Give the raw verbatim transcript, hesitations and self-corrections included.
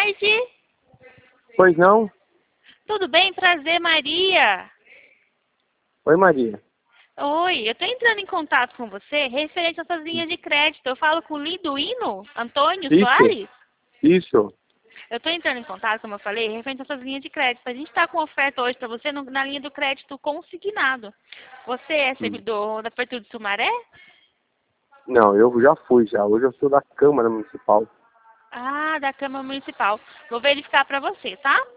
tarde. Pois não? Tudo bem? Prazer, Maria. Oi, Maria. Oi, eu estou entrando em contato com você referente a essas linhas de crédito. Eu falo com o Liduíno Antônio Isso, Soares? isso. Eu estou entrando em contato, como eu falei, referente a essas linhas de crédito. A gente está com oferta hoje para você no- na linha do crédito consignado. Você é Hum. servidor da Prefeitura de Sumaré? Não, eu já fui já. Hoje eu sou da Câmara Municipal. Ah, da Câmara Municipal. Vou verificar para você, tá?